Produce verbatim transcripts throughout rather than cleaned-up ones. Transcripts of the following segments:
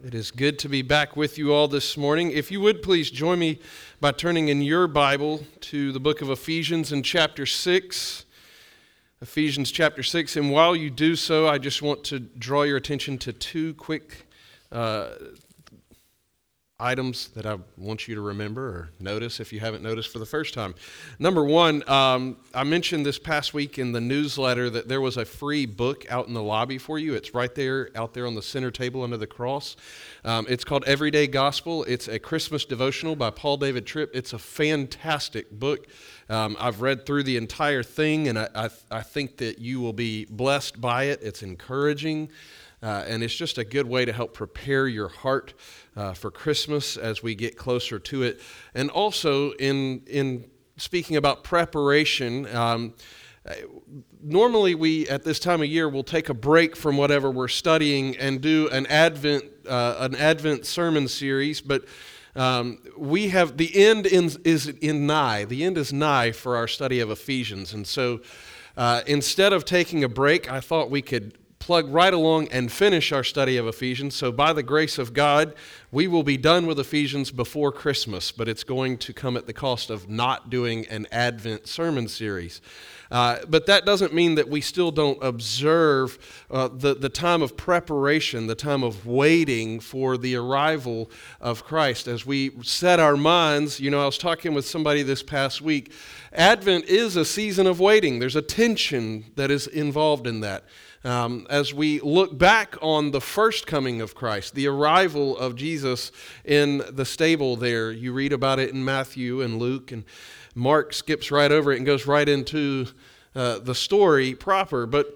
It is good to be back with you all this morning. If you would please join me by turning in your Bible to the book of Ephesians in chapter six. Ephesians chapter six. And while you do so, I just want to draw your attention to two quick uh, items that I want you to remember or notice if you haven't noticed for the first time. Number one, um, I mentioned this past week in the newsletter that there was a free book out in the lobby for you. It's right there, out there on the center table under the cross. Um, it's called Everyday Gospel. It's a Christmas devotional by Paul David Tripp. It's a fantastic book. Um, I've read through the entire thing, and I, I, I think that you will be blessed by it. It's encouraging. Uh, and it's just a good way to help prepare your heart uh, for Christmas as we get closer to it. And also, in in speaking about preparation, um, normally we, at this time of year, will take a break from whatever we're studying and do an Advent uh, an Advent sermon series. But um, we have, the end in, is in nigh. The end is nigh for our study of Ephesians. And so uh, instead of taking a break, I thought we could plug right along and finish our study of Ephesians. So by the grace of God, we will be done with Ephesians before Christmas, but it's going to come at the cost of not doing an Advent sermon series. Uh, but that doesn't mean that we still don't observe uh, the, the time of preparation, the time of waiting for the arrival of Christ. As we set our minds, you know, I was talking with somebody this past week, Advent is a season of waiting. There's a tension that is involved in that. Um, as we look back on the first coming of Christ, the arrival of Jesus in the stable there, you read about it in Matthew and Luke, and Mark skips right over it and goes right into uh, the story proper. But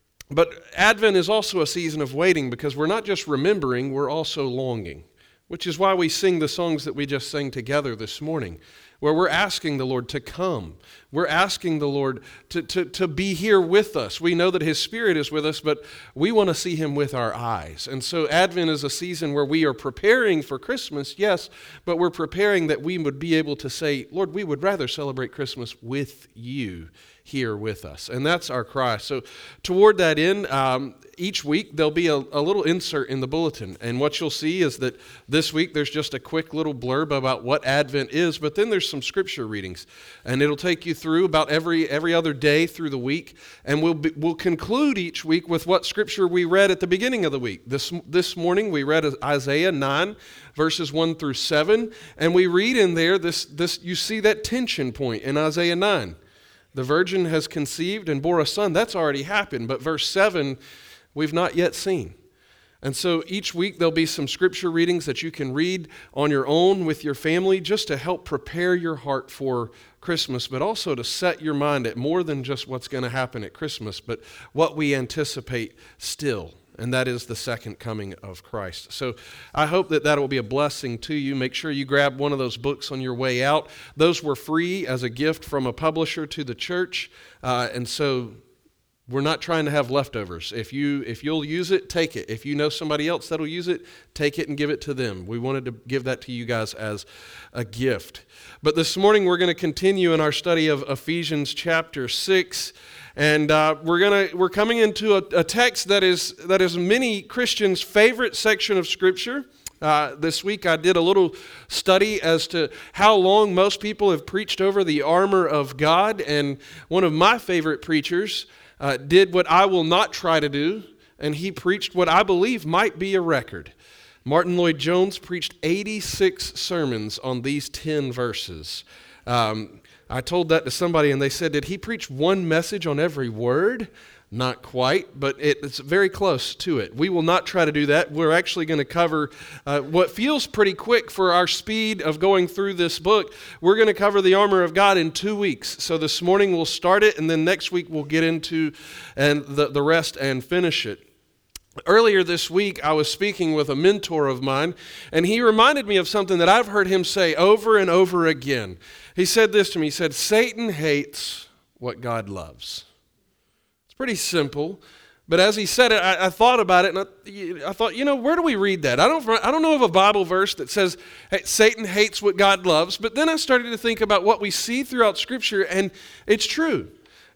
but Advent is also a season of waiting, because we're not just remembering, we're also longing, which is why we sing the songs that we just sang together this morning, where we're asking the Lord to come. We're asking the Lord to, to, to be here with us. We know that His Spirit is with us, but we want to see Him with our eyes. And so Advent is a season where we are preparing for Christmas, yes, but we're preparing that we would be able to say, Lord, we would rather celebrate Christmas with you here with us. And that's our cry. So toward that end, um, each week there'll be a, a little insert in the bulletin. And what you'll see is that this week there's just a quick little blurb about what Advent is, but then there's some scripture readings. And it'll take you through about every every other day through the week. And we'll be, we'll conclude each week with what scripture we read at the beginning of the week. This, this morning we read Isaiah nine, verses one through seven. And we read in there, this this you see that tension point in Isaiah nine. The virgin has conceived and bore a son. That's already happened. But verse seven, we've not yet seen. And so each week there'll be some scripture readings that you can read on your own with your family, just to help prepare your heart for Christmas, but also to set your mind at more than just what's going to happen at Christmas, but what we anticipate still. And that is the second coming of Christ. So I hope that that will be a blessing to you. Make sure you grab one of those books on your way out. Those were free as a gift from a publisher to the church. Uh, and so we're not trying to have leftovers. If you, if you'll use it, take it. If you know somebody else that'll use it, take it and give it to them. We wanted to give that to you guys as a gift. But this morning we're going to continue in our study of Ephesians chapter six. And uh, we're gonna we're coming into a, a text that is that is many Christians' favorite section of Scripture. Uh, this week I did a little study as to how long most people have preached over the armor of God, and one of my favorite preachers uh, did what I will not try to do, and he preached what I believe might be a record. Martin Lloyd-Jones preached eighty-six sermons on these ten verses. Um, I told that to somebody and they said, did he preach one message on every word? Not quite, but it's very close to it. We will not try to do that. We're actually going to cover uh, what feels pretty quick for our speed of going through this book. We're going to cover the armor of God in two weeks. So this morning we'll start it, and then next week we'll get into and the, the rest and finish it. Earlier this week, I was speaking with a mentor of mine, and he reminded me of something that I've heard him say over and over again. He said this to me. He said, Satan hates what God loves. It's pretty simple, but as he said it, I, I thought about it, and I, I thought, you know, where do we read that? I don't, I don't know of a Bible verse that says, hey, Satan hates what God loves, but then I started to think about what we see throughout Scripture, and it's true.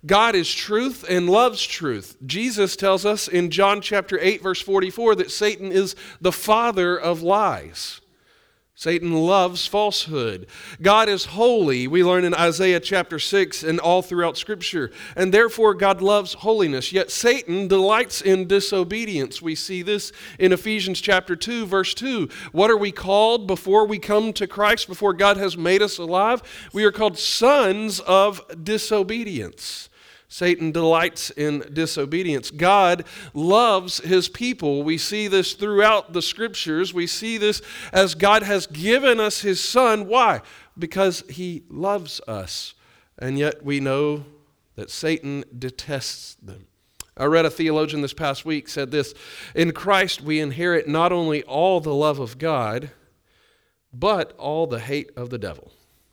God is truth and loves truth. Jesus tells us in John chapter eight, verse forty-four, that Satan is the father of lies. Satan loves falsehood. God is holy, we learn in Isaiah chapter six and all throughout Scripture. And therefore God loves holiness. Yet Satan delights in disobedience. We see this in Ephesians chapter two, verse two. What are we called before we come to Christ, before God has made us alive? We are called sons of disobedience. Satan delights in disobedience. God loves his people. We see this throughout the Scriptures. We see this as God has given us his Son. Why? Because he loves us. And yet we know that Satan detests them. I read a theologian this past week said this: in Christ we inherit not only all the love of God, but all the hate of the devil.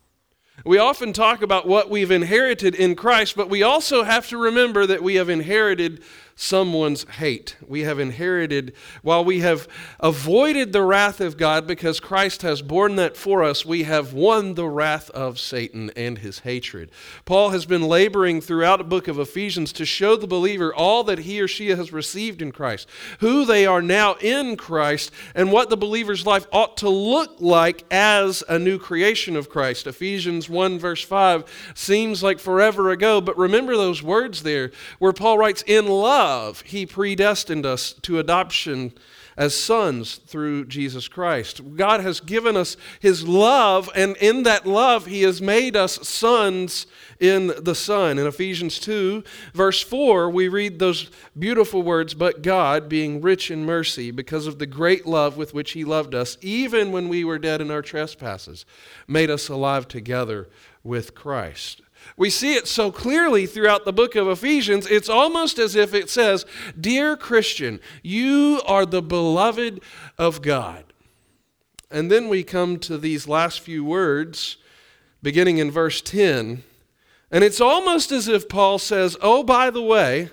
We often talk about what we've inherited in Christ, but we also have to remember that we have inherited someone's hate. We have inherited, while we have avoided the wrath of God because Christ has borne that for us, we have won the wrath of Satan and his hatred. Paul has been laboring throughout the book of Ephesians to show the believer all that he or she has received in Christ, who they are now in Christ, and what the believer's life ought to look like as a new creation of Christ. Ephesians one verse five seems like forever ago, but remember those words there where Paul writes, in love he predestined us to adoption as sons through Jesus Christ. God has given us his love, and in that love he has made us sons in the Son. In Ephesians two, verse four, we read those beautiful words, but God, being rich in mercy, because of the great love with which he loved us, even when we were dead in our trespasses, made us alive together with Christ. We see it so clearly throughout the book of Ephesians, it's almost as if it says, dear Christian, you are the beloved of God. And then we come to these last few words, beginning in verse ten, and it's almost as if Paul says, oh, by the way,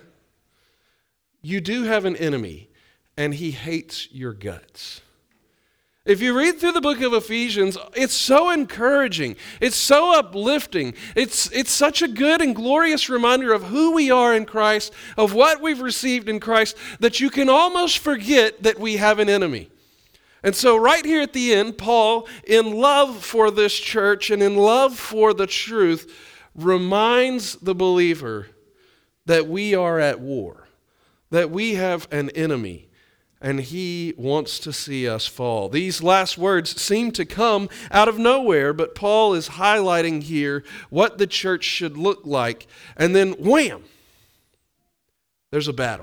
you do have an enemy, and he hates your guts. If you read through the book of Ephesians, it's so encouraging. It's so uplifting. It's, it's such a good and glorious reminder of who we are in Christ, of what we've received in Christ, that you can almost forget that we have an enemy. And so right here at the end, Paul, in love for this church and in love for the truth, reminds the believer that we are at war, that we have an enemy, and he wants to see us fall. These last words seem to come out of nowhere, but Paul is highlighting here what the church should look like. And then, wham, there's a battle.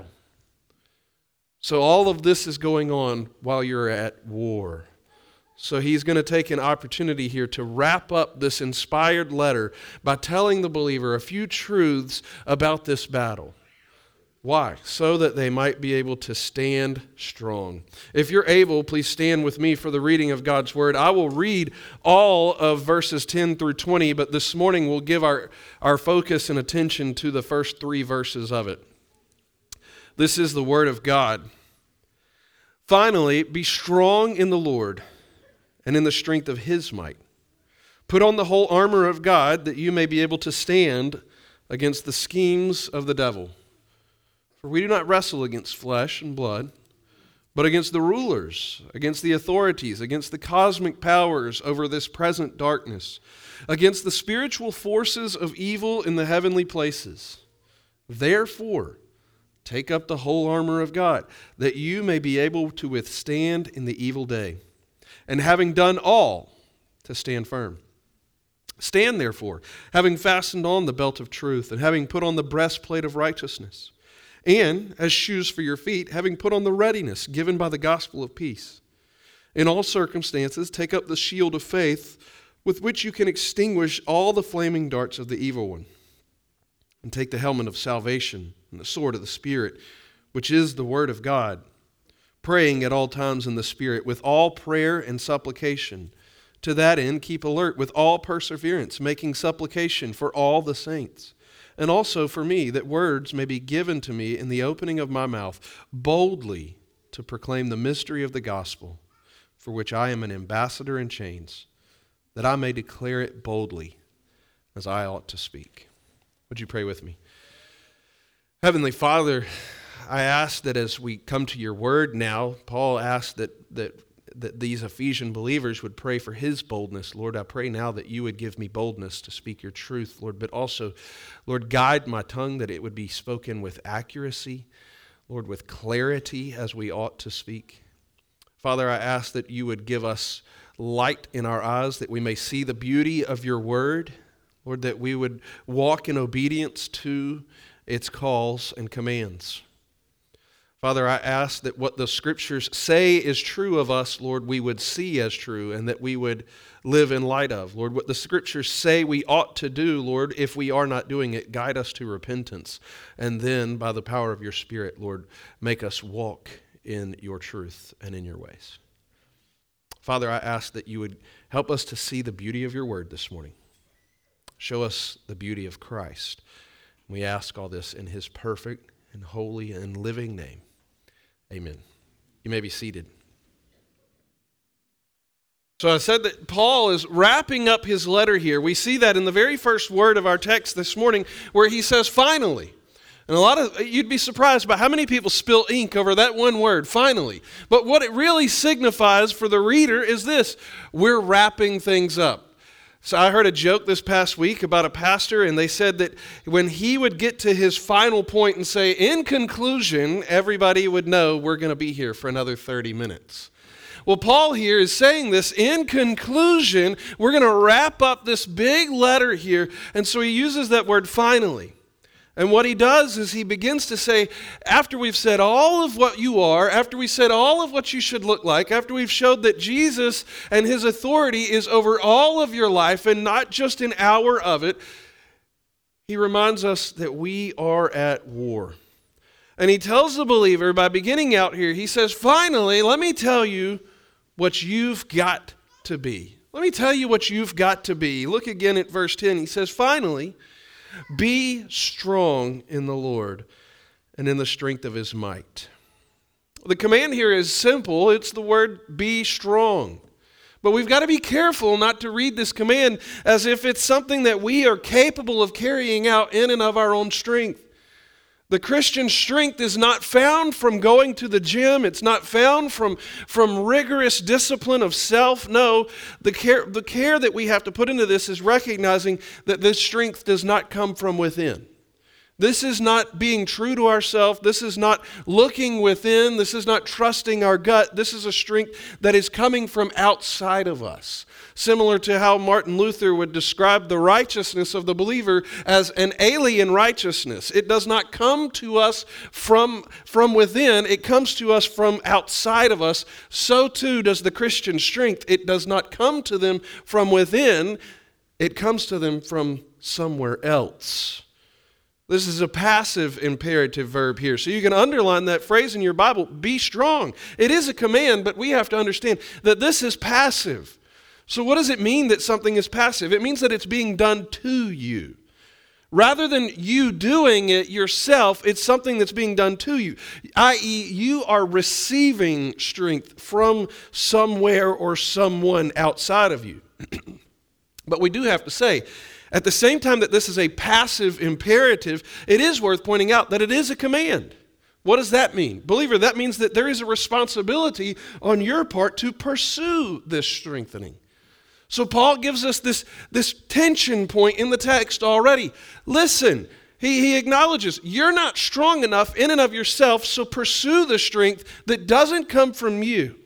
So all of this is going on while you're at war. So he's going to take an opportunity here to wrap up this inspired letter by telling the believer a few truths about this battle. Why? So that they might be able to stand strong. If you're able, please stand with me for the reading of God's Word. I will read all of verses ten through twenty, but this morning we'll give our, our focus and attention to the first three verses of it. This is the Word of God. Finally, be strong in the Lord and in the strength of His might. Put on the whole armor of God that you may be able to stand against the schemes of the devil. For we do not wrestle against flesh and blood, but against the rulers, against the authorities, against the cosmic powers over this present darkness, against the spiritual forces of evil in the heavenly places. Therefore, take up the whole armor of God, that you may be able to withstand in the evil day, and having done all, to stand firm. Stand therefore, having fastened on the belt of truth, and having put on the breastplate of righteousness, and as shoes for your feet, having put on the readiness given by the gospel of peace. In all circumstances, take up the shield of faith, with which you can extinguish all the flaming darts of the evil one. And take the helmet of salvation and the sword of the Spirit, which is the word of God, praying at all times in the Spirit with all prayer and supplication. To that end, keep alert with all perseverance, making supplication for all the saints. And also for me, that words may be given to me in the opening of my mouth, boldly to proclaim the mystery of the gospel, for which I am an ambassador in chains, that I may declare it boldly as I ought to speak. Would you pray with me? Heavenly Father, I ask that as we come to your word now, Paul asked that, that, that these Ephesian believers would pray for his boldness. Lord, I pray now that you would give me boldness to speak your truth, Lord, but also, Lord, guide my tongue that it would be spoken with accuracy, Lord, with clarity as we ought to speak. Father, I ask that you would give us light in our eyes, that we may see the beauty of your word, Lord, that we would walk in obedience to its calls and commands. Father, I ask that what the Scriptures say is true of us, Lord, we would see as true and that we would live in light of. Lord, what the Scriptures say we ought to do, Lord, if we are not doing it, guide us to repentance. And then, by the power of your Spirit, Lord, make us walk in your truth and in your ways. Father, I ask that you would help us to see the beauty of your word this morning. Show us the beauty of Christ. We ask all this in his perfect and holy and living name. Amen. You may be seated. So I said that Paul is wrapping up his letter here. We see that in the very first word of our text this morning where he says, finally. And a lot of, you'd be surprised by how many people spill ink over that one word, finally. But what it really signifies for the reader is this: we're wrapping things up. So I heard a joke this past week about a pastor, and they said that when he would get to his final point and say, in conclusion, everybody would know we're going to be here for another thirty minutes. Well, Paul here is saying this, in conclusion, we're going to wrap up this big letter here, and so he uses that word finally. And what he does is he begins to say, after we've said all of what you are, after we said all of what you should look like, after we've showed that Jesus and his authority is over all of your life and not just an hour of it, he reminds us that we are at war. And he tells the believer by beginning out here, he says, finally, let me tell you what you've got to be. Let me tell you what you've got to be. Look again at verse ten. He says, finally, be strong in the Lord and in the strength of his might. The command here is simple. It's the word be strong. But we've got to be careful not to read this command as if it's something that we are capable of carrying out in and of our own strength. The Christian strength is not found from going to the gym. It's not found from, from rigorous discipline of self. No, the care, the care that we have to put into this is recognizing that this strength does not come from within. This is not being true to ourselves. This is not looking within. This is not trusting our gut. This is a strength that is coming from outside of us. Similar to how Martin Luther would describe the righteousness of the believer as an alien righteousness. It does not come to us from, from within. It comes to us from outside of us. So too does the Christian strength. It does not come to them from within. It comes to them from somewhere else. This is a passive imperative verb here. So you can underline that phrase in your Bible, be strong. It is a command, but we have to understand that this is passive. So what does it mean that something is passive? It means that it's being done to you. Rather than you doing it yourself, it's something that's being done to you, that is you are receiving strength from somewhere or someone outside of you. But we do have to say, at the same time that this is a passive imperative, it is worth pointing out that it is a command. What does that mean? Believer, that means that there is a responsibility on your part to pursue this strengthening. So Paul gives us this, this tension point in the text already. Listen, he, he acknowledges you're not strong enough in and of yourself, so pursue the strength that doesn't come from you.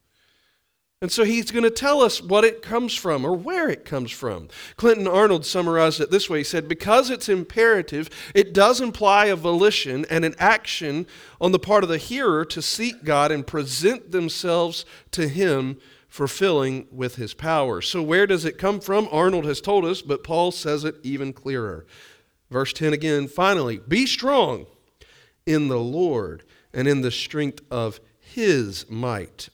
And so he's going to tell us what it comes from or where it comes from. Clinton Arnold summarized it this way. He said, because it's imperative, it does imply a volition and an action on the part of the hearer to seek God and present themselves to him, fulfilling with his power. So where does it come from? Arnold has told us, but Paul says it even clearer. Verse ten again, finally, be strong in the Lord and in the strength of his might.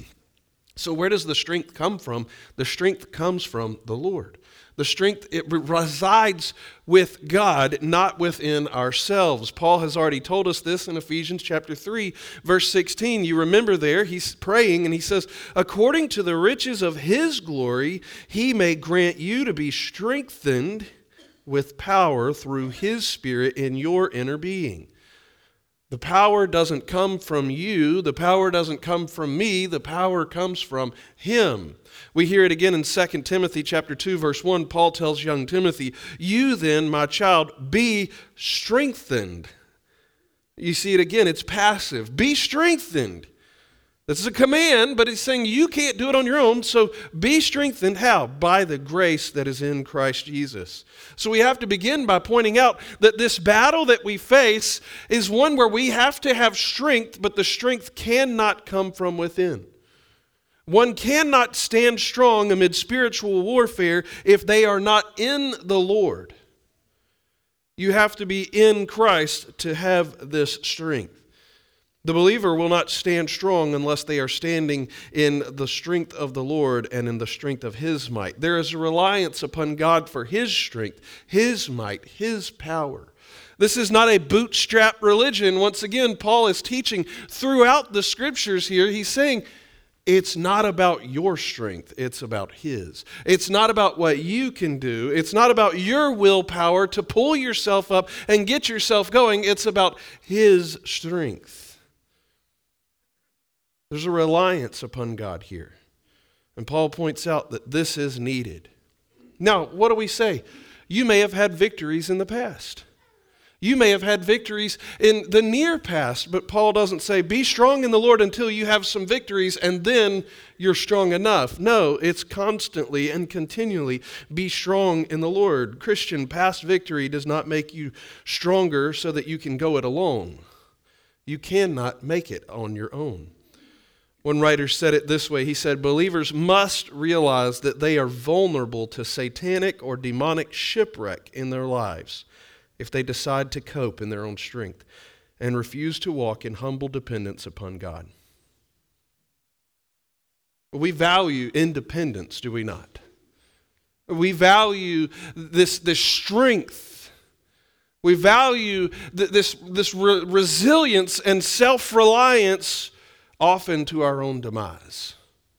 So where does the strength come from? The strength comes from the Lord. The strength, it resides with God, not within ourselves. Paul has already told us this in Ephesians chapter three, verse sixteen. You remember there, he's praying and he says, according to the riches of his glory, he may grant you to be strengthened with power through His Spirit in your inner being. The power doesn't come from you. The power doesn't come from me. The power comes from Him. We hear it again in Second Timothy chapter two, verse one. Paul tells young Timothy, "You then, my child, be strengthened." You see it again. It's passive. Be strengthened. This is a command, but it's saying you can't do it on your own, so be strengthened. How? By the grace that is in Christ Jesus. So we have to begin by pointing out that this battle that we face is one where we have to have strength, but the strength cannot come from within. One cannot stand strong amid spiritual warfare if they are not in the Lord. You have to be in Christ to have this strength. The believer will not stand strong unless they are standing in the strength of the Lord and in the strength of His might. There is a reliance upon God for His strength, His might, His power. This is not a bootstrap religion. Once again, Paul is teaching throughout the Scriptures here. He's saying it's not about your strength, it's about His. It's not about what you can do. It's not about your willpower to pull yourself up and get yourself going. It's about His strength. There's a reliance upon God here. And Paul points out that this is needed. Now, what do we say? You may have had victories in the past. You may have had victories in the near past, but Paul doesn't say, be strong in the Lord until you have some victories and then you're strong enough. No, it's constantly and continually be strong in the Lord. Christian, past victory does not make you stronger so that you can go it alone. You cannot make it on your own. One writer said it this way. He said, believers must realize that they are vulnerable to satanic or demonic shipwreck in their lives if they decide to cope in their own strength and refuse to walk in humble dependence upon God. We value independence, do we not? We value this, this strength. We value th- this, this re- resilience and self-reliance often to our own demise.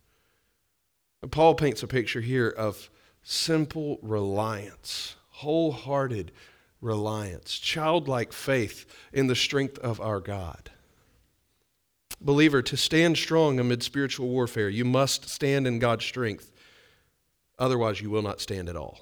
And Paul paints a picture here of simple reliance, wholehearted reliance, childlike faith in the strength of our God. Believer, to stand strong amid spiritual warfare, you must stand in God's strength. Otherwise, you will not stand at all.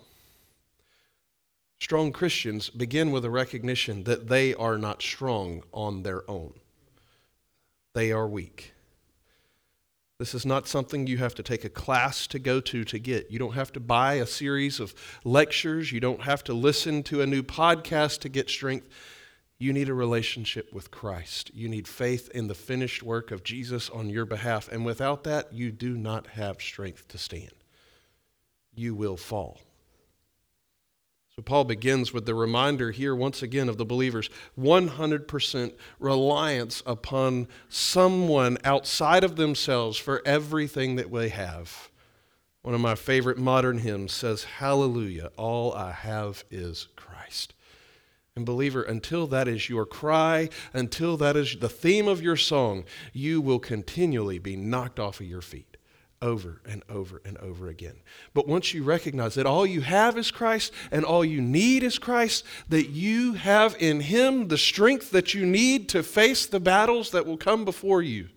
Strong Christians begin with a recognition that they are not strong on their own. They are weak. This is not something you have to take a class to go to to get. You don't have to buy a series of lectures. You don't have to listen to a new podcast to get strength. You need a relationship with Christ. You need faith in the finished work of Jesus on your behalf. And without that, you do not have strength to stand. You will fall. So Paul begins with the reminder here once again of the believer's one hundred percent reliance upon someone outside of themselves for everything that they have. One of my favorite modern hymns says, "Hallelujah, all I have is Christ." And believer, until that is your cry, until that is the theme of your song, you will continually be knocked off of your feet. Over and over and over again. But once you recognize that all you have is Christ and all you need is Christ, that you have in Him the strength that you need to face the battles that will come before you.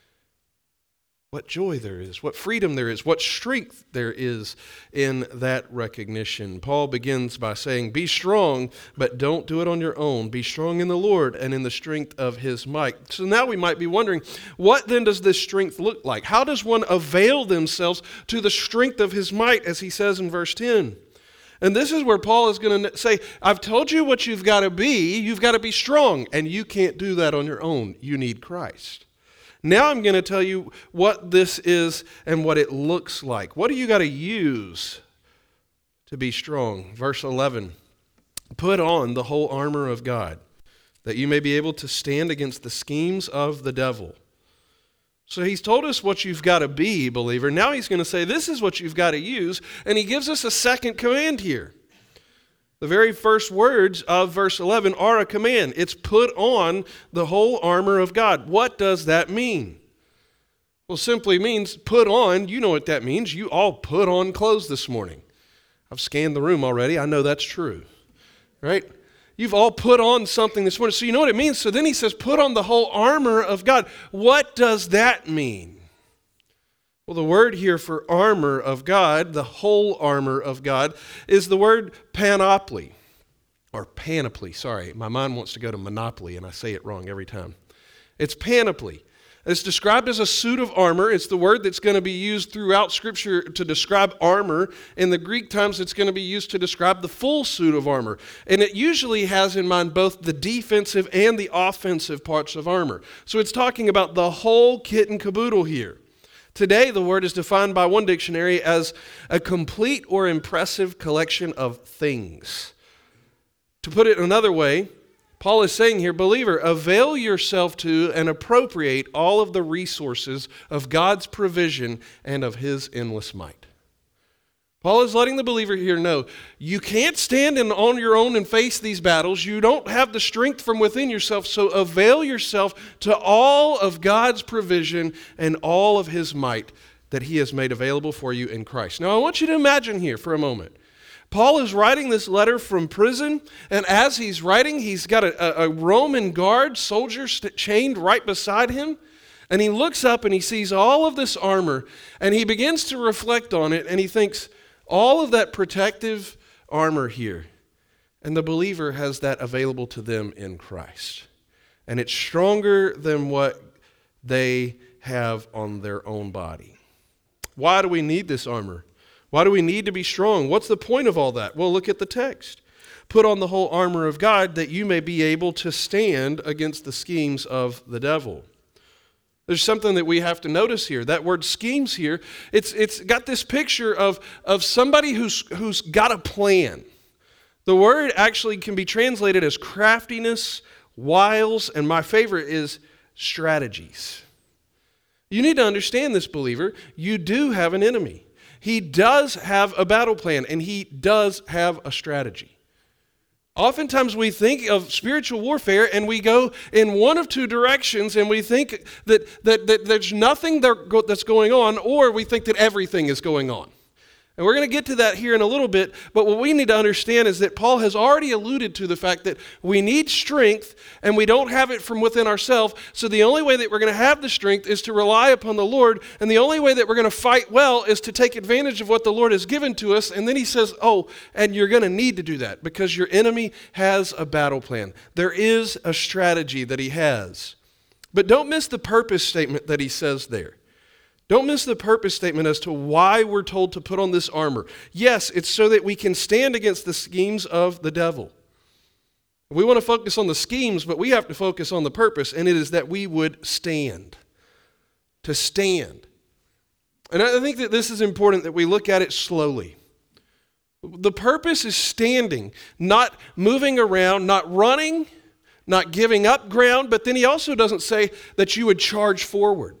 What joy there is, what freedom there is, what strength there is in that recognition. Paul begins by saying, be strong, but don't do it on your own. Be strong in the Lord and in the strength of His might. So now we might be wondering, what then does this strength look like? How does one avail themselves to the strength of His might, as he says in verse ten? And this is where Paul is going to say, I've told you what you've got to be. You've got to be strong, and you can't do that on your own. You need Christ. Now I'm going to tell you what this is and what it looks like. What do you got to use to be strong? Verse eleven, put on the whole armor of God, that you may be able to stand against the schemes of the devil. So he's told us what you've got to be, believer. Now he's going to say this is what you've got to use, and he gives us a second command here. The very first words of verse eleven are a command. It's put on the whole armor of God. What does that mean? Well, simply means put on. You know what that means. You all put on clothes this morning. I've scanned the room already. I know that's true. right? You've all put on something this morning. So you know what it means. So then he says, put on the whole armor of God. What does that mean? Well, the word here for armor of God, the whole armor of God, is the word panoply, or panoply. Sorry, my mind wants to go to monopoly, and I say it wrong every time. It's panoply. It's described as a suit of armor. It's the word that's going to be used throughout Scripture to describe armor. In the Greek times, it's going to be used to describe the full suit of armor. And it usually has in mind both the defensive and the offensive parts of armor. So it's talking about the whole kit and caboodle here. Today, the word is defined by one dictionary as a complete or impressive collection of things. To put it another way, Paul is saying here, believer, avail yourself to and appropriate all of the resources of God's provision and of his endless might. Paul is letting the believer here know, you can't stand in, on your own and face these battles. You don't have the strength from within yourself, so avail yourself to all of God's provision and all of his might that he has made available for you in Christ. Now, I want you to imagine here for a moment. Paul is writing this letter from prison, and as he's writing, he's got a, a Roman guard, soldier st- chained right beside him, and he looks up and he sees all of this armor, and he begins to reflect on it, and he thinks, all of that protective armor here, and the believer has that available to them in Christ. And it's stronger than what they have on their own body. Why do we need this armor? Why do we need to be strong? What's the point of all that? Well, look at the text. Put on the whole armor of God that you may be able to stand against the schemes of the devil. There's something that we have to notice here. That word schemes here, it's it's got this picture of, of somebody who's who's got a plan. The word actually can be translated as craftiness, wiles, and my favorite is strategies. You need to understand this, believer. You do have an enemy. He does have a battle plan, and he does have a strategy. Oftentimes we think of spiritual warfare and we go in one of two directions, and we think that, that, that there's nothing that's going on, or we think that everything is going on. And we're going to get to that here in a little bit, but what we need to understand is that Paul has already alluded to the fact that we need strength and we don't have it from within ourselves, so the only way that we're going to have the strength is to rely upon the Lord, and the only way that we're going to fight well is to take advantage of what the Lord has given to us. And then he says, oh, and you're going to need to do that because your enemy has a battle plan. There is a strategy that he has. But don't miss the purpose statement that he says there. Don't miss the purpose statement as to why we're told to put on this armor. Yes, it's so that we can stand against the schemes of the devil. We want to focus on the schemes, but we have to focus on the purpose, and it is that we would stand. To stand. And I think that this is important that we look at it slowly. The purpose is standing, not moving around, not running, not giving up ground, but then he also doesn't say that you would charge forward.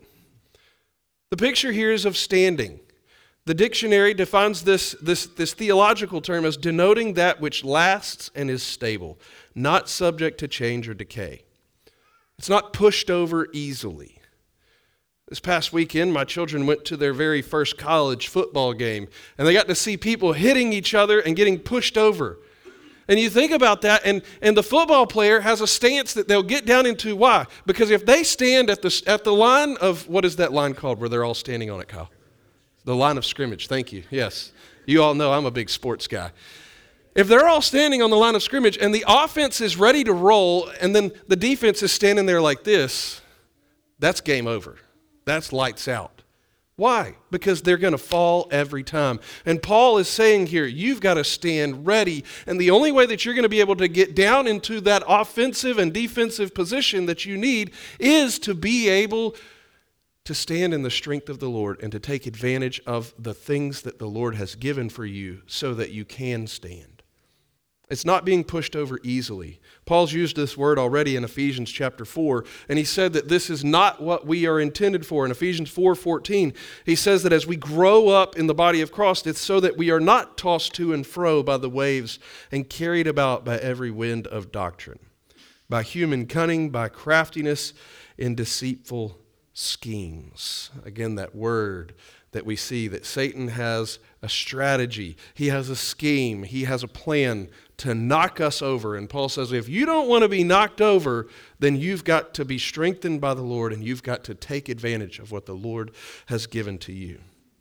The picture here is of standing. The dictionary defines this, this, this theological term as denoting that which lasts and is stable, not subject to change or decay. It's not pushed over easily. This past weekend, my children went to their very first college football game, and they got to see people hitting each other and getting pushed over. And you think about that, and, and the football player has a stance that they'll get down into. Why? Because if they stand at the, at the line of, what is that line called where they're all standing on it, Kyle? The line of scrimmage. Thank you. Yes. You all know I'm a big sports guy. If they're all standing on the line of scrimmage and the offense is ready to roll and then the defense is standing there like this, that's game over. That's lights out. Why? Because they're going to fall every time. And Paul is saying here, you've got to stand ready. And the only way that you're going to be able to get down into that offensive and defensive position that you need is to be able to stand in the strength of the Lord and to take advantage of the things that the Lord has given for you so that you can stand. It's not being pushed over easily. Paul's used this word already in Ephesians chapter four, and he said that this is not what we are intended for. In Ephesians four fourteen, he says that as we grow up in the body of Christ, it's so that we are not tossed to and fro by the waves and carried about by every wind of doctrine, by human cunning, by craftiness in deceitful schemes. Again, that word that we see that Satan has a strategy. He has a scheme. He has a plan to knock us over. And Paul says, if you don't want to be knocked over, then you've got to be strengthened by the Lord, and you've got to take advantage of what the Lord has given to you.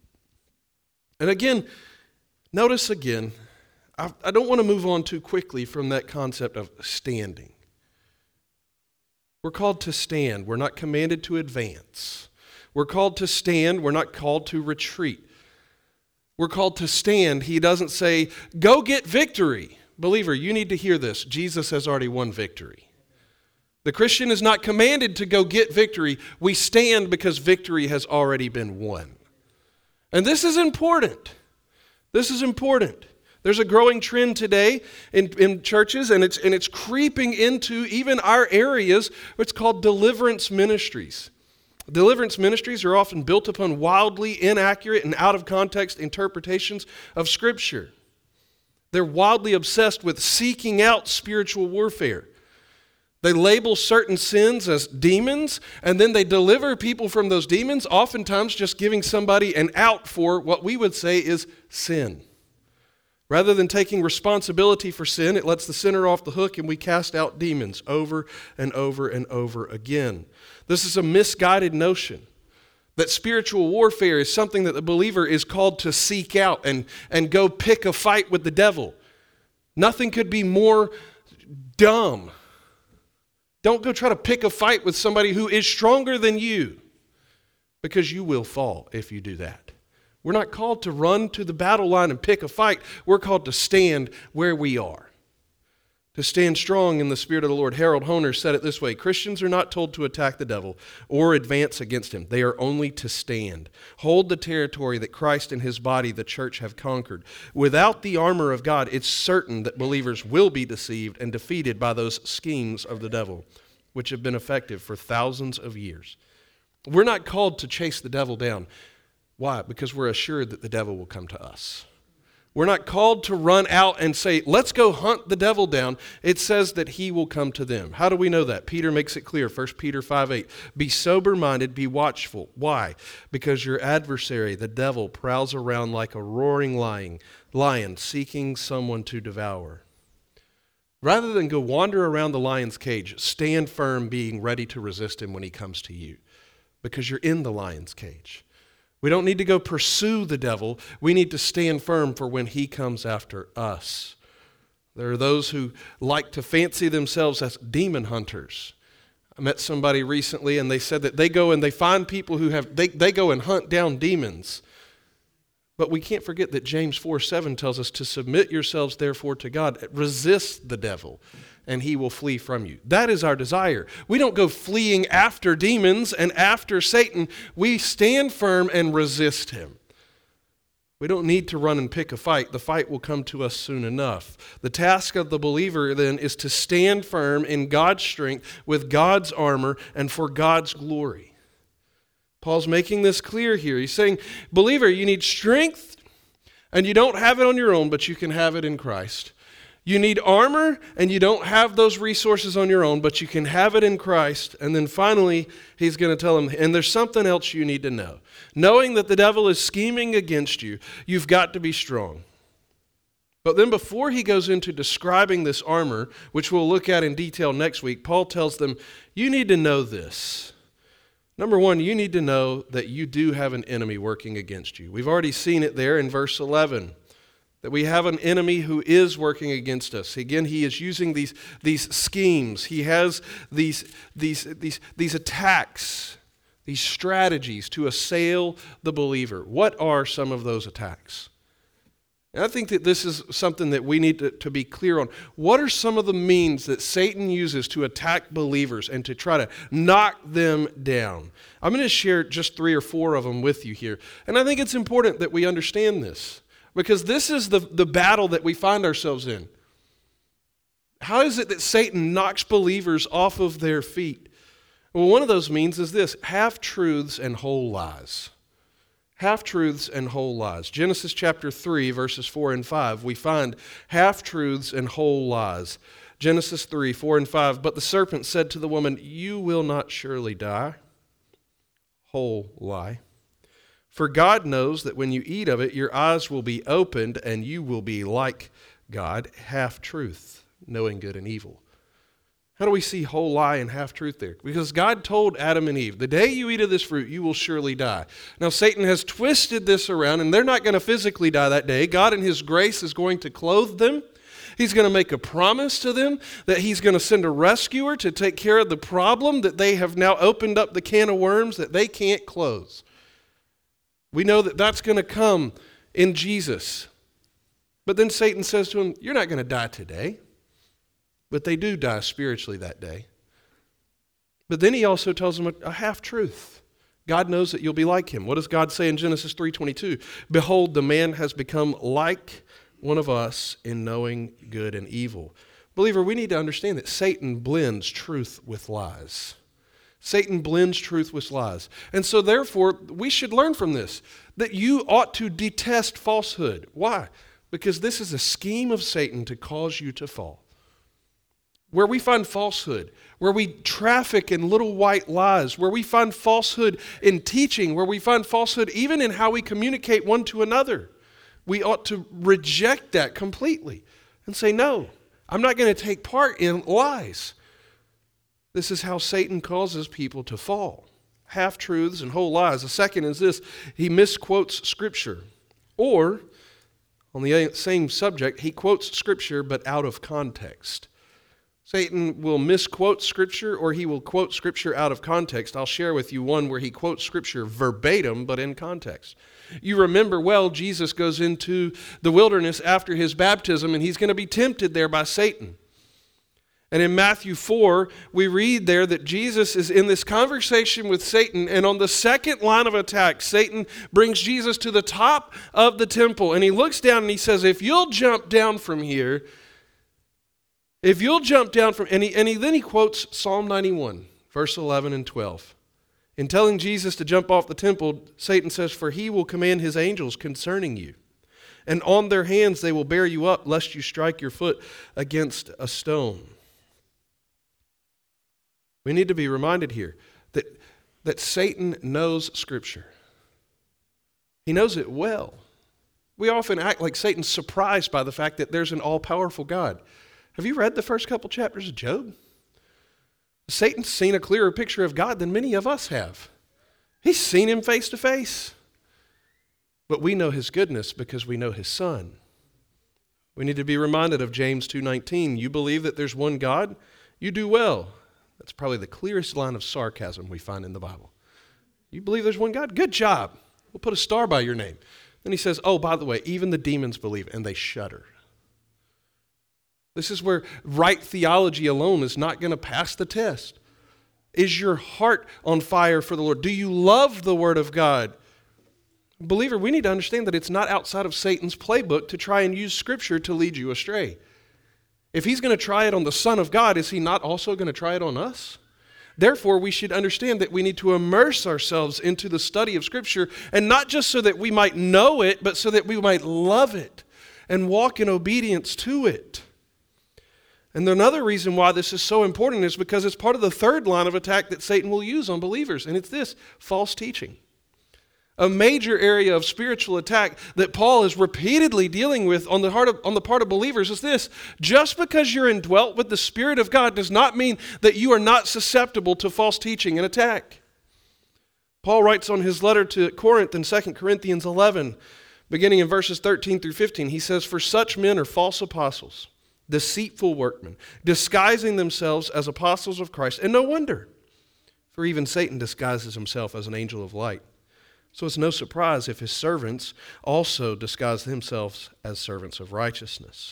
And again, notice again, I, I don't want to move on too quickly from that concept of standing. We're called to stand. We're not commanded to advance. We're called to stand. We're not called to retreat. We're called to stand. He doesn't say, go get victory. Believer, you need to hear this. Jesus has already won victory. The Christian is not commanded to go get victory. We stand because victory has already been won. And this is important. This is important. There's a growing trend today in, in churches, and it's, and it's creeping into even our areas. It's called deliverance ministries. Deliverance ministries are often built upon wildly inaccurate and out-of-context interpretations of Scripture. They're wildly obsessed with seeking out spiritual warfare. They label certain sins as demons, and then they deliver people from those demons, oftentimes just giving somebody an out for what we would say is sin. Rather than taking responsibility for sin, it lets the sinner off the hook, and we cast out demons over and over and over again. This is a misguided notion that spiritual warfare is something that the believer is called to seek out and, and go pick a fight with the devil. Nothing could be more dumb. Don't go try to pick a fight with somebody who is stronger than you, because you will fall if you do that. We're not called to run to the battle line and pick a fight. We're called to stand where we are, to stand strong in the Spirit of the Lord. Harold Honer said it this way: Christians are not told to attack the devil or advance against him. They are only to stand, hold the territory that Christ and his body, the church, have conquered. Without the armor of God, it's certain that believers will be deceived and defeated by those schemes of the devil, which have been effective for thousands of years. We're not called to chase the devil down. Why? Because we're assured that the devil will come to us. We're not called to run out and say, let's go hunt the devil down. It says that he will come to them. How do we know that? Peter makes it clear, First Peter five eight. Be sober-minded, be watchful. Why? Because your adversary, the devil, prowls around like a roaring lion, lion seeking someone to devour. Rather than go wander around the lion's cage, stand firm, being ready to resist him when he comes to you, because you're in the lion's cage. We don't need to go pursue the devil. We need to stand firm for when he comes after us. There are those who like to fancy themselves as demon hunters. I met somebody recently, and they said that they go and they find people who have, they, they go and hunt down demons. But we can't forget that James four seven tells us to submit yourselves therefore to God. Resist the devil, and he will flee from you. That is our desire. We don't go fleeing after demons and after Satan. We stand firm and resist him. We don't need to run and pick a fight. The fight will come to us soon enough. The task of the believer then is to stand firm in God's strength with God's armor and for God's glory. Paul's making this clear here. He's saying, believer, you need strength, and you don't have it on your own, but you can have it in Christ. You need armor, and you don't have those resources on your own, but you can have it in Christ. And then finally, he's going to tell them, and there's something else you need to know. Knowing that the devil is scheming against you, you've got to be strong. But then before he goes into describing this armor, which we'll look at in detail next week, Paul tells them, you need to know this. Number one, you need to know that you do have an enemy working against you. We've already seen it there in verse eleven, that we have an enemy who is working against us. Again, he is using these, these schemes. He has these, these, these, these attacks, these strategies to assail the believer. What are some of those attacks? And I think that this is something that we need to, to be clear on. What are some of the means that Satan uses to attack believers and to try to knock them down? I'm going to share just three or four of them with you here. And I think it's important that we understand this, because this is the, the battle that we find ourselves in. How is it that Satan knocks believers off of their feet? Well, one of those means is this: half-truths and whole lies. Half-truths and whole lies. Genesis chapter three, verses four and five, we find half-truths and whole lies. Genesis three, four and five, but the serpent said to the woman, you will not surely die. Whole lie. For God knows that when you eat of it, your eyes will be opened and you will be like God, half-truth, knowing good and evil. How do we see whole lie and half-truth there? Because God told Adam and Eve, the day you eat of this fruit, you will surely die. Now, Satan has twisted this around, and they're not going to physically die that day. God in his grace is going to clothe them. He's going to make a promise to them that he's going to send a rescuer to take care of the problem that they have now opened up the can of worms that they can't close. We know that that's going to come in Jesus. But then Satan says to him, you're not going to die today. But they do die spiritually that day. But then he also tells them a, a half-truth. God knows that you'll be like him. What does God say in Genesis three twenty-two? Behold, the man has become like one of us in knowing good and evil. Believer, we need to understand that Satan blends truth with lies. Satan blends truth with lies. And so therefore, we should learn from this, that you ought to detest falsehood. Why? Because this is a scheme of Satan to cause you to fall. Where we find falsehood, where we traffic in little white lies, where we find falsehood in teaching, where we find falsehood even in how we communicate one to another, we ought to reject that completely and say, no, I'm not going to take part in lies. This is how Satan causes people to fall. Half-truths and whole lies. The second is this, he misquotes Scripture. Or, on the same subject, he quotes Scripture but out of context. Satan will misquote Scripture or he will quote Scripture out of context. I'll share with you one where he quotes Scripture verbatim but in context. You remember well, Jesus goes into the wilderness after his baptism and he's going to be tempted there by Satan. And in Matthew four, we read there that Jesus is in this conversation with Satan, and on the second line of attack, Satan brings Jesus to the top of the temple, and he looks down and he says, if you'll jump down from here, If you'll jump down from, and, he, and he, then he quotes Psalm ninety-one, verse eleven and twelve. In telling Jesus to jump off the temple, Satan says, for he will command his angels concerning you, and on their hands they will bear you up, lest you strike your foot against a stone. We need to be reminded here that, that Satan knows Scripture. He knows it well. We often act like Satan's surprised by the fact that there's an all-powerful God. Have you read the first couple chapters of Job? Satan's seen a clearer picture of God than many of us have. He's seen him face to face. But we know his goodness because we know his Son. We need to be reminded of James two nineteen. You believe that there's one God? You do well. That's probably the clearest line of sarcasm we find in the Bible. You believe there's one God? Good job. We'll put a star by your name. Then he says, oh, by the way, even the demons believe, and they shudder. This is where right theology alone is not going to pass the test. Is your heart on fire for the Lord? Do you love the Word of God? Believer, we need to understand that it's not outside of Satan's playbook to try and use Scripture to lead you astray. If he's going to try it on the Son of God, is he not also going to try it on us? Therefore, we should understand that we need to immerse ourselves into the study of Scripture, and not just so that we might know it, but so that we might love it and walk in obedience to it. And another reason why this is so important is because it's part of the third line of attack that Satan will use on believers, and it's this, false teaching. A major area of spiritual attack that Paul is repeatedly dealing with on the, heart of, on the part of believers is this. Just because you're indwelt with the Spirit of God does not mean that you are not susceptible to false teaching and attack. Paul writes on his letter to Corinth in Second Corinthians eleven, beginning in verses thirteen through fifteen, he says, for such men are false apostles, deceitful workmen, disguising themselves as apostles of Christ. And no wonder, for even Satan disguises himself as an angel of light. So it's no surprise if his servants also disguise themselves as servants of righteousness.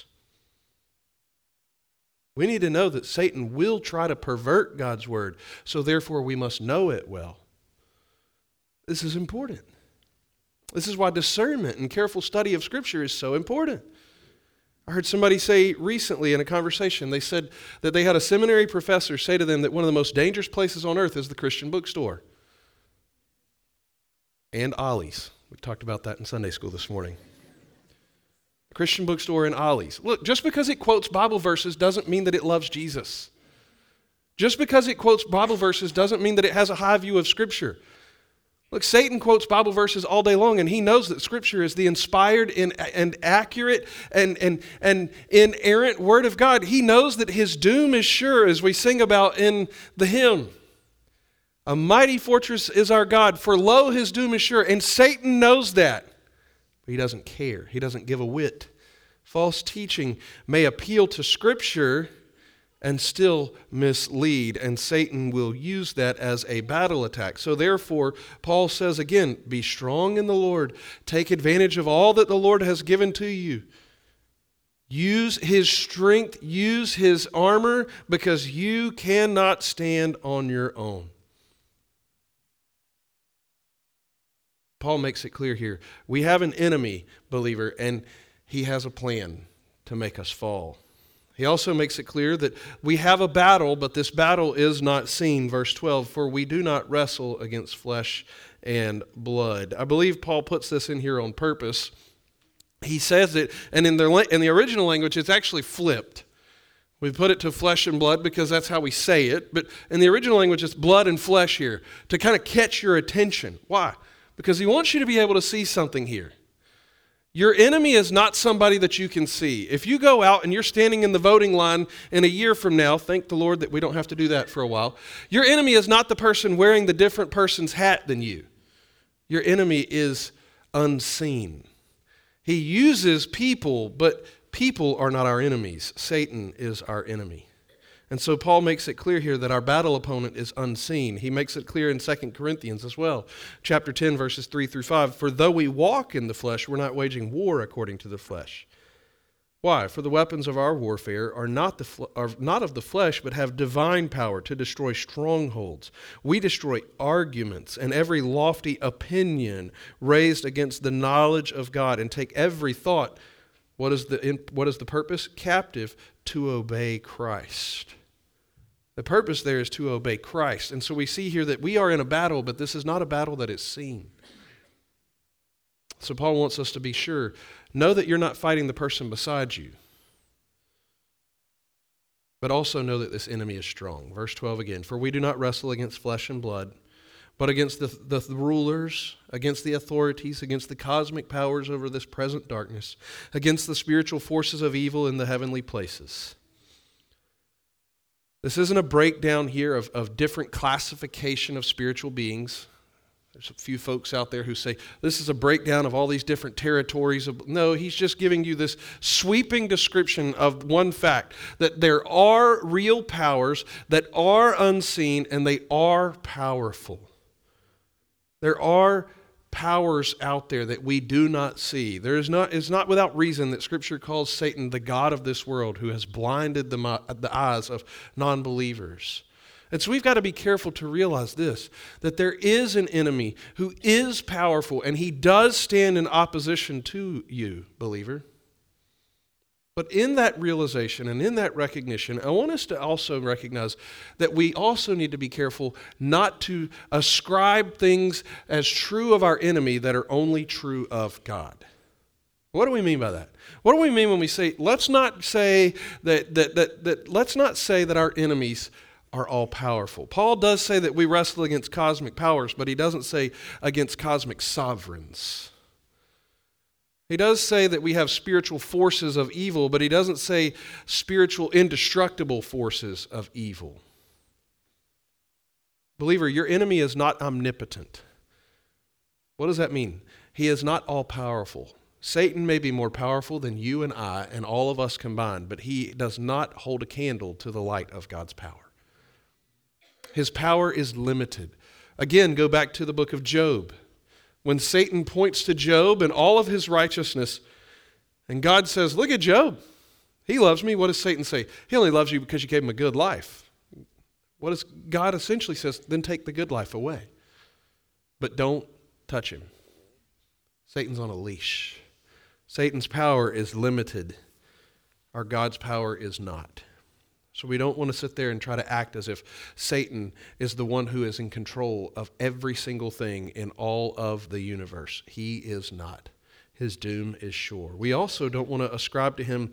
We need to know that Satan will try to pervert God's word, so therefore we must know it well. This is important. This is why discernment and careful study of Scripture is so important. I heard somebody say recently in a conversation, they said that they had a seminary professor say to them that one of the most dangerous places on earth is the Christian bookstore. And Ollie's. We talked about that in Sunday school this morning. Christian bookstore and Ollie's. Look, just because it quotes Bible verses doesn't mean that it loves Jesus. Just because it quotes Bible verses doesn't mean that it has a high view of Scripture. Look, Satan quotes Bible verses all day long, and he knows that Scripture is the inspired and, and accurate and, and, and inerrant Word of God. He knows that his doom is sure, as we sing about in the hymn. A mighty fortress is our God, for lo, his doom is sure. And Satan knows that. But he doesn't care. He doesn't give a whit. False teaching may appeal to Scripture and still mislead, and Satan will use that as a battle attack. So therefore, Paul says again, be strong in the Lord. Take advantage of all that the Lord has given to you. Use his strength, use his armor, because you cannot stand on your own. Paul makes it clear here. We have an enemy, believer, and he has a plan to make us fall. He also makes it clear that we have a battle, but this battle is not seen. Verse twelve, for we do not wrestle against flesh and blood. I believe Paul puts this in here on purpose. He says it, and in the, in the original language, it's actually flipped. We put it to flesh and blood because that's how we say it, but in the original language, it's blood and flesh here to kind of catch your attention. Why? Because he wants you to be able to see something here. Your enemy is not somebody that you can see. If you go out and you're standing in the voting line in a year from now, thank the Lord that we don't have to do that for a while, your enemy is not the person wearing the different person's hat than you. Your enemy is unseen. He uses people, but people are not our enemies. Satan is our enemy. And so Paul makes it clear here that our battle opponent is unseen. He makes it clear in Second Corinthians as well. Chapter ten, verses three through five. For though we walk in the flesh, we're not waging war according to the flesh. Why? For the weapons of our warfare are not, the fl- are not of the flesh, but have divine power to destroy strongholds. We destroy arguments and every lofty opinion raised against the knowledge of God, and take every thought, what is the, in, what is the purpose? Captive to obey Christ. The purpose there is to obey Christ. And so we see here that we are in a battle, but this is not a battle that is seen. So Paul wants us to be sure. Know that you're not fighting the person beside you. But also know that this enemy is strong. Verse twelve again. For we do not wrestle against flesh and blood, but against the, the rulers, against the authorities, against the cosmic powers over this present darkness, against the spiritual forces of evil in the heavenly places. This isn't a breakdown here of, of different classification of spiritual beings. There's a few folks out there who say, this is a breakdown of all these different territories. Of, no, he's just giving you this sweeping description of one fact, that there are real powers that are unseen and they are powerful. There are powers out there that we do not see. There is not, it's not without reason that Scripture calls Satan the god of this world, who has blinded the, the eyes of non-believers. And so we've got to be careful to realize this, that there is an enemy who is powerful, and he does stand in opposition to you, believer. But in that realization and in that recognition, I want us to also recognize that we also need to be careful not to ascribe things as true of our enemy that are only true of God. What do we mean by that? What do we mean when we say, let's not say that, that, that, that let's not say that our enemies are all powerful. Paul does say that we wrestle against cosmic powers, but he doesn't say against cosmic sovereigns. He does say that we have spiritual forces of evil, but he doesn't say spiritual indestructible forces of evil. Believer, your enemy is not omnipotent. What does that mean? He is not all-powerful. Satan may be more powerful than you and I and all of us combined, but he does not hold a candle to the light of God's power. His power is limited. Again, go back to the book of Job. When Satan points to Job and all of his righteousness, and God says, look at Job. He loves me. What does Satan say? He only loves you because you gave him a good life. What does God essentially says? Then take the good life away. But don't touch him. Satan's on a leash. Satan's power is limited. Our God's power is not. So we don't want to sit there and try to act as if Satan is the one who is in control of every single thing in all of the universe. He is not. His doom is sure. We also don't want to ascribe to him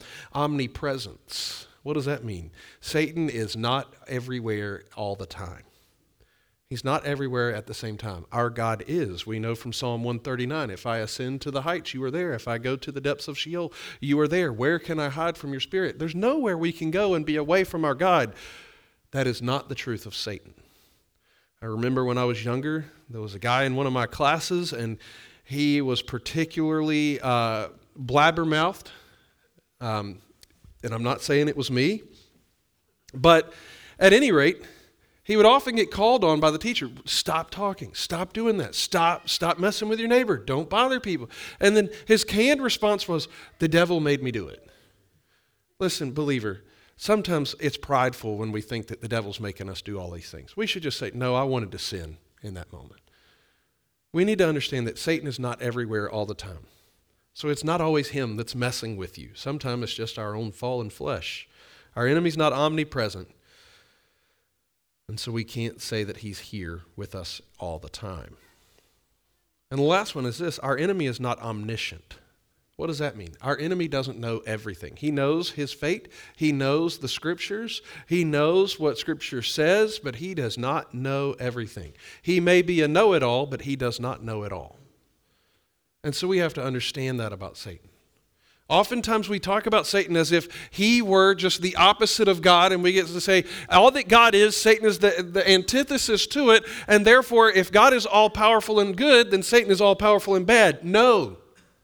omnipresence. What does that mean? Satan is not everywhere all the time. He's not everywhere at the same time. Our God is. We know from Psalm one thirty-nine, if I ascend to the heights, you are there. If I go to the depths of Sheol, you are there. Where can I hide from your spirit? There's nowhere we can go and be away from our God. That is not the truth of Satan. I remember when I was younger, there was a guy in one of my classes, and he was particularly uh, blabbermouthed. Um, and I'm not saying it was me. But at any rate, he would often get called on by the teacher, stop talking, stop doing that, stop, stop messing with your neighbor, don't bother people. And then his canned response was, the devil made me do it. Listen, believer, sometimes it's prideful when we think that the devil's making us do all these things. We should just say, no, I wanted to sin in that moment. We need to understand that Satan is not everywhere all the time. So it's not always him that's messing with you. Sometimes it's just our own fallen flesh. Our enemy's not omnipresent. And so we can't say that he's here with us all the time. And the last one is this: our enemy is not omniscient. What does that mean? Our enemy doesn't know everything. He knows his fate. He knows the Scriptures. He knows what Scripture says, but he does not know everything. He may be a know-it-all, but he does not know it all. And so we have to understand that about Satan. Oftentimes we talk about Satan as if he were just the opposite of God, and we get to say all that God is, Satan is the, the antithesis to it, and therefore if God is all-powerful and good, then Satan is all-powerful and bad. No.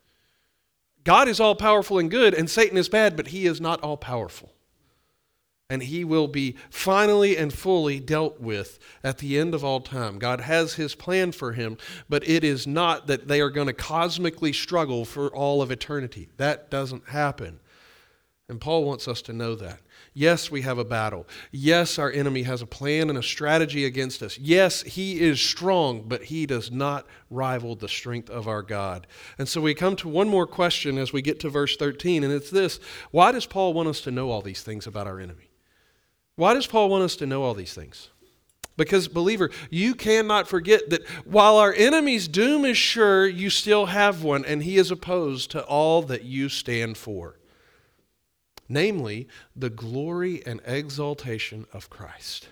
God is all-powerful and good, and Satan is bad, but he is not all-powerful. And he will be finally and fully dealt with at the end of all time. God has his plan for him, but it is not that they are going to cosmically struggle for all of eternity. That doesn't happen. And Paul wants us to know that. Yes, we have a battle. Yes, our enemy has a plan and a strategy against us. Yes, he is strong, but he does not rival the strength of our God. And so we come to one more question as we get to verse thirteen, and it's this: why does Paul want us to know all these things about our enemy? Why does Paul want us to know all these things? Because, believer, you cannot forget that while our enemy's doom is sure, you still have one, and he is opposed to all that you stand for. Namely, the glory and exaltation of Christ.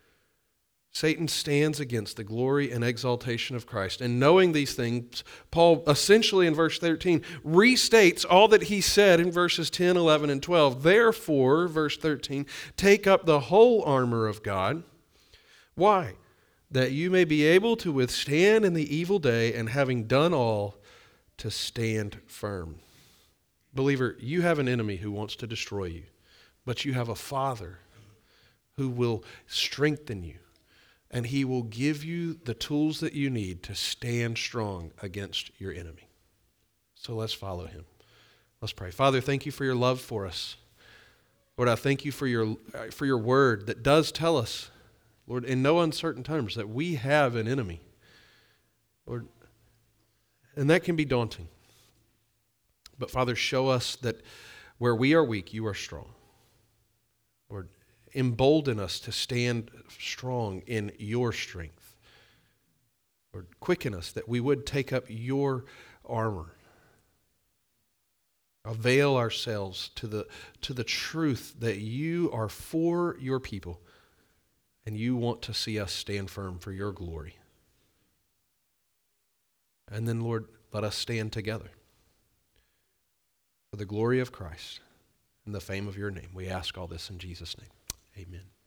Satan stands against the glory and exaltation of Christ. And knowing these things, Paul essentially in verse thirteen restates all that he said in verses ten, eleven, and twelve. Therefore, verse thirteen, take up the whole armor of God. Why? That you may be able to withstand in the evil day, and having done all, to stand firm. Believer, you have an enemy who wants to destroy you, but you have a Father who will strengthen you. And he will give you the tools that you need to stand strong against your enemy. So let's follow him. Let's pray. Father, thank you for your love for us. Lord, I thank you for your, for your word that does tell us, Lord, in no uncertain terms, that we have an enemy. Lord, and that can be daunting. But Father, show us that where we are weak, you are strong. Lord, embolden us to stand strong in your strength. Lord, quicken us that we would take up your armor. Avail ourselves to the, to the truth that you are for your people and you want to see us stand firm for your glory. And then, Lord, let us stand together for the glory of Christ and the fame of your name. We ask all this in Jesus' name. Amen.